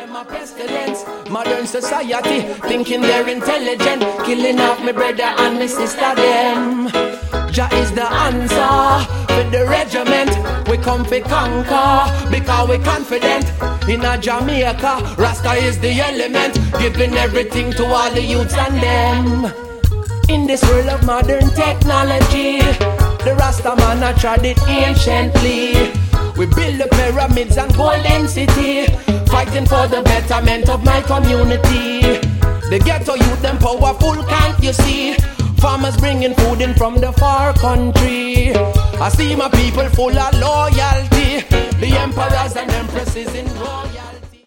them a pestilence. Modern society thinking they're intelligent, killing off my brother and my sister them. Jah is the answer for the regiment. We come for conquer because we confident. In a Jamaica, Rasta is the element, giving everything to all the youths and them. In this world of modern technology, the Rasta man a tried it anciently. We build the pyramids and golden city, fighting for the betterment of my community. The ghetto youth them powerful, can't you see? Farmers bringing food in from the far country. I see my people full of loyalty, the emperors and empresses in royalty.